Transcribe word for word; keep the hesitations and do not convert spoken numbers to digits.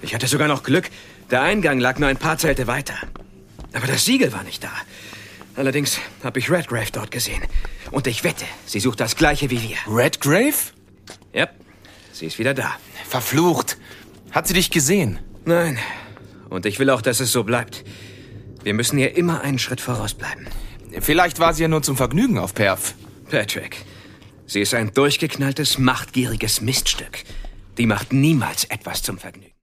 Ich hatte sogar noch Glück. Der Eingang lag nur ein paar Zelte weiter. Aber das Siegel war nicht da. Allerdings habe ich Redgrave dort gesehen. Und ich wette, sie sucht das Gleiche wie wir. Redgrave? Ja, sie ist wieder da. Verflucht. Hat sie dich gesehen? Nein. Und ich will auch, dass es so bleibt. Wir müssen ihr immer einen Schritt voraus bleiben. Vielleicht war sie ja nur zum Vergnügen auf Perth. Patrick, sie ist ein durchgeknalltes, machtgieriges Miststück. Die macht niemals etwas zum Vergnügen.